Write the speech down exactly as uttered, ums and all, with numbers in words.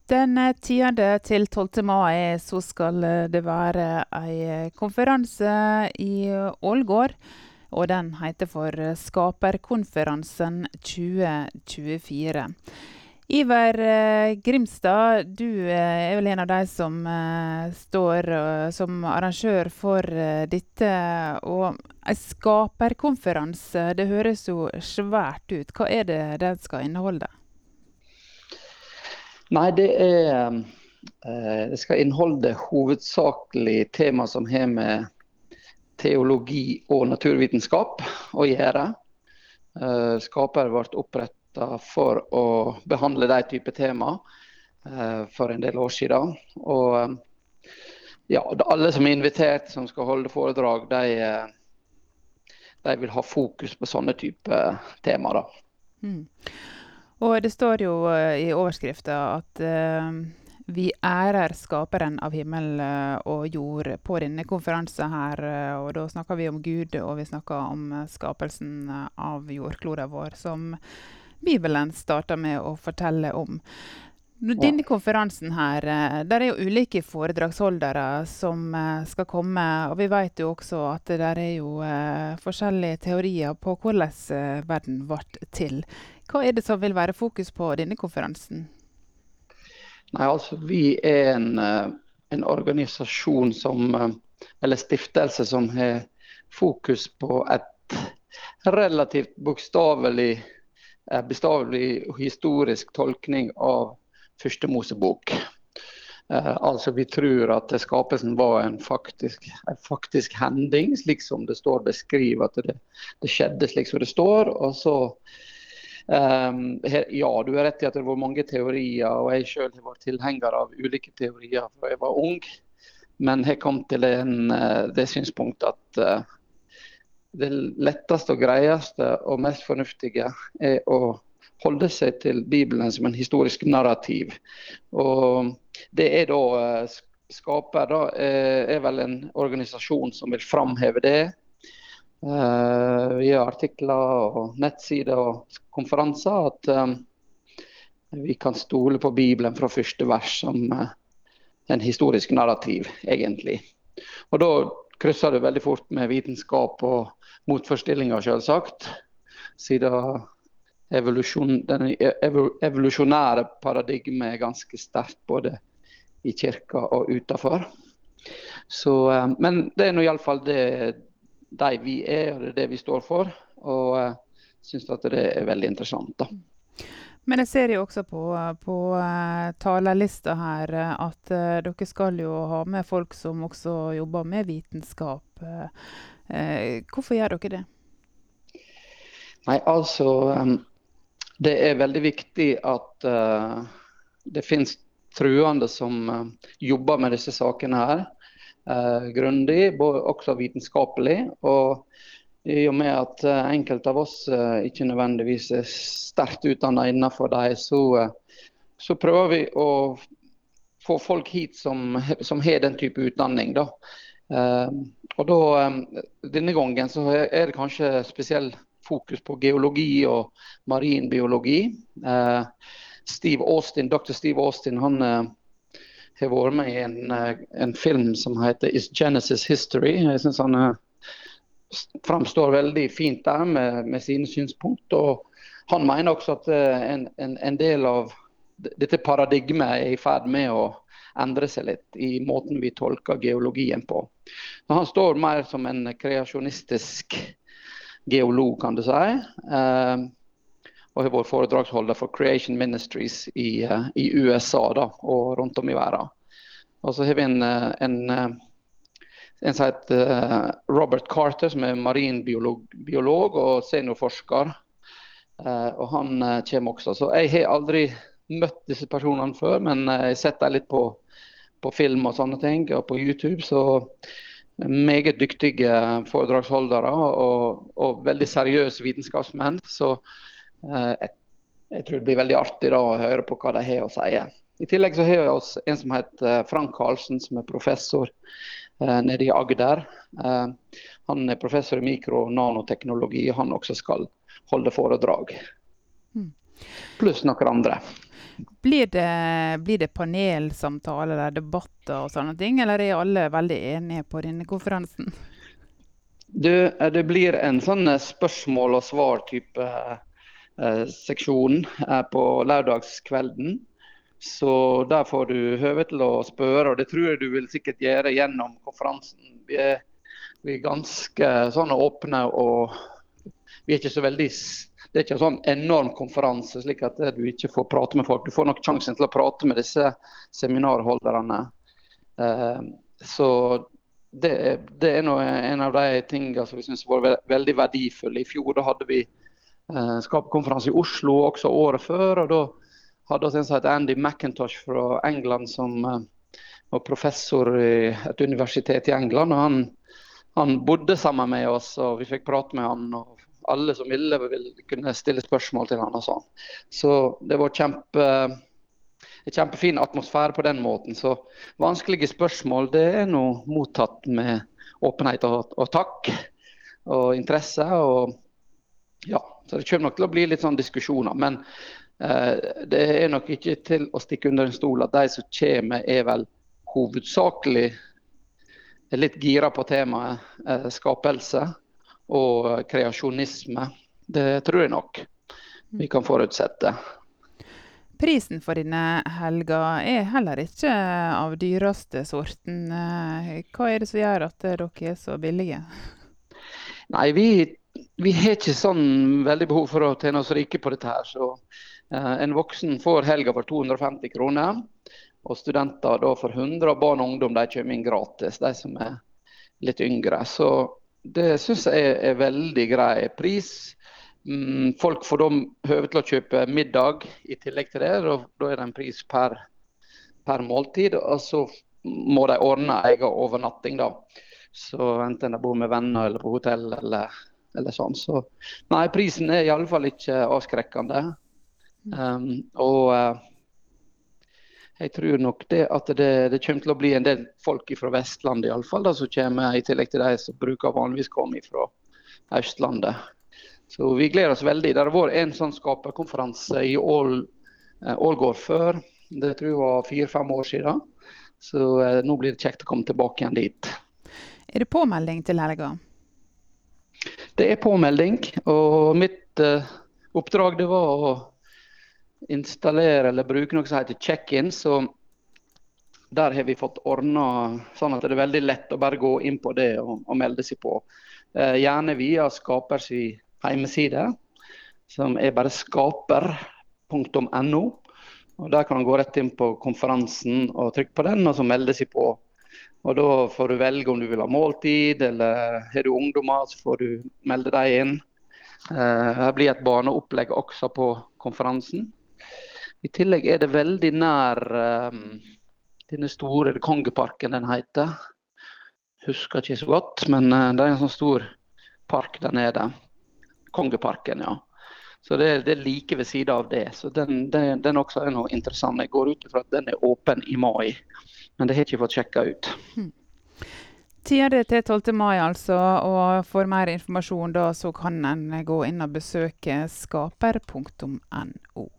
Den tiende til tolvte mai så skal det være en konferanse i Ålgård, og den heter for Skaperkonferansen tjue tjuefire. Iver Grimstad, du er vel en av de som står som arrangør for dette, og en skaperkonferanse, det høres jo svært ut. Hva er det den skal inneholde? Nei, det er det skal inneholde hovedsakelig tema som har med teologi og naturvitenskap å gjøre. Skaper ble opprettet for å behandle de type tema for en del år siden. Og ja, alle som er invitert som skal holde foredrag, de, de vil ha fokus på sånne type tema da. Mm. Og det står jo i overskriften at uh, vi ærer skaperen av himmel og jord på denne konferansen her, og da snakker vi om Gud, og vi snakker om skapelsen av jordkloden vår, som Bibelen starter med å fortelle om. Denne konferansen her, der er jo ulike foredragsholdere som skal komme, og vi vet jo også at det der er jo uh, forskjellige teorier på hvordan uh, verden ble til. Hva er det som vil være fokus på denne konferansen? Nei, altså vi er en, en organisasjon som, eller stiftelse som har fokus på et relativt bokstavelig, bokstavelig historisk tolkning av første Mosebok. Eh, altså vi tror at skapelsen var en faktisk, en faktisk hending, slik som det står beskrivet, at det, det skjedde slik som det står, og så Um, her, ja, du er rett i at det var mange teorier, og jeg selv har vært tilhenger av ulike teorier da jeg var ung, men jeg kom til en, det synspunktet at uh, det letteste og greieste og mest fornuftige er å holde seg til Bibelen som en historisk narrativ. Og det er da uh, Skaper da, uh, er vel en organisasjon som vil framheve det. Uh, via artikler og nettsider og konferanser at um, vi kan stole på Bibelen fra første vers som uh, en historisk narrativ egentlig. Og da krysser det veldig fort med vitenskap og motforestillinger selvsagt, siden evolusjon, den evolusjonære paradigmet er ganske sterkt både i kirka og utenfor. Så, uh, men det er nå i alle fall det de vi er, og det er det vi står for, og jeg uh, synes at det er veldig interessant da. Men jeg ser jo også på, på uh, talerlista her at uh, dere skal jo ha med folk som også jobber med vitenskap. Uh, uh, hvorfor gjør dere det? Nei, altså, um, det er veldig viktig at uh, det finnes truende som uh, jobber med disse sakene her, Uh, grundig, både også vitenskapelig, og i og med at uh, enkelte av oss uh, ikke nødvendigvis er sterkt utdannet innenfor dem, så, uh, så prøver vi å få folk hit som, som har den type utdanning da. Uh, og da, um, denne gangen så er det kanskje spesiell fokus på geologi og marinbiologi. Uh, Steve Austin, doktor Steve Austin, han uh, har vært med i en, en film som heter Is Genesis History. Jeg synes han uh, framstår veldig fint der med, med sine synspunkt, og han mener også at uh, en, en, en del av dette paradigmet er i ferd med å endre seg litt i måten vi tolker geologien på. Så han står mer som en kreasjonistisk geolog, kan du si, uh, og har vært foredragsholder for Creation Ministries i, uh, i U S A da, og rundt om i verden. Og så har vi en, en, en som heter uh, Robert Carter, som er marinbiolog biolog og seniorforsker, uh, og han uh, kommer også. Så jeg har aldri møtt disse personene før, men uh, jeg har sett dem litt på, på film og sånne ting, og på YouTube, så meget dyktige foredragsholdere og, og veldig seriøse vitenskapsmenn, så Uh, jeg, jeg tror det blir veldig artig da, å høre på hva de har å si. I tillegg så har vi oss en som heter Frank Karlsen, som er professor uh, nede i Agder. Uh, han er professor i mikro- og nanoteknologi, og han også skal holde foredrag. Mm. Pluss noen andre. Blir det, blir det panelsamtaler eller debatter og sånne ting, eller er alle veldig enige på denne konferansen? Du, eh, det blir en sånn eh, spørsmål og svar-type eh, seksjon eh, på lørdagskvelden. Så der får du høve til å spørre, og det tror jeg du vil sikkert gjøre gjennom konferansen. Vi er, vi er ganske sånn åpne, og vi er ikke så veldig, det er ikke en sånn enorm konferanse, slik at du ikke får prate med folk. Du får nok sjansen til å prate med disse seminarholderne. Eh, så det, det er noe, en av de tingene som vi synes var ve veldig verdifulle. I fjor da hadde vi eh, skaperkonferanse i Oslo også året før, og da hadde vi en som heter Andy McIntosh fra England, som uh, var professor i et universitet i England. Og han, han bodde sammen med oss, og vi fikk prate med han. Og alle som ville, ville kunne stille spørsmål til han og sånn. Så det var kjempe, en kjempefin atmosfære på den måten. Så vanskelige spørsmål, det er nå mottatt med åpenhet og, og takk og interesse. Og ja, så det kommer nok til å bli litt sånn diskusjoner. Men det er nok ikke til å stikke under en stol at de som kommer er vel hovedsakelig litt gira på temaet eh, skapelse og kreasjonisme. Det tror jeg nok vi kan forutsette. Prisen for denne helga er heller ikke av dyreste sorten. Hva er det som gjør at dere er så billige? Nei, vi, vi har ikke sånn veldig behov for å tjene oss rike på dette her, så Uh, en voksen får helga for to hundre og femti kroner, og studenter da for hundre, og barn og ungdom de kommer inn gratis, de som er litt yngre. Så det synes jeg er, er veldig grei pris. Mm, folk får da høve til å kjøpe middag i tillegg til det, og da er det en pris per, per måltid, og så må de ordne egen overnatting da. Så enten de bor med venner eller på hotell eller, eller sånn. Så nei, prisen er i alle fall ikke avskrekkende. Um, og uh, jeg tror nok det at det, det kommer til å bli en del folk fra Vestlandet i alle fall, da, som kommer i tillegg til de som bruker vanligvis komme fra Østlandet. Så vi gleder oss veldig. Det har vært en sånn skaperkonferanse i Ål, uh, Ålgård før. Det tror jeg var fire-fem år siden. Så uh, nå blir det kjekt å komme tilbake igjen dit. Er det påmelding til helga? Det er påmelding, og mitt uh, oppdrag det var å installere eller bruke noe som heter check-in, så der har vi fått ordnet sånn at det er veldig lett å bare gå inn på det og, og melde seg på. Eh, gjerne via Skapers hjemmeside, som er bare skaper punktum no, og der kan man gå rett inn på konferansen og trykke på den, og så melde seg på. Og da får du velge om du vil ha måltid, eller har du ungdommer, så får du melde deg inn. Eh, her blir et barneopplegg også på konferansen. I tillegg er det veldig nær um, denne store Kongeparken den heter. Husker ikke så godt, men uh, det er en sånn stor park der nede. Kongeparken, ja. Så det, det er like ved siden av det. Så den, den, den også er noe interessant. Jeg går ut fra at den er åpen i mai, men det har jeg ikke fått sjekket ut. Hmm. tiende til tolvte mai altså, og for mer informasjon da så kan en gå inn og besøke skaper punktum no.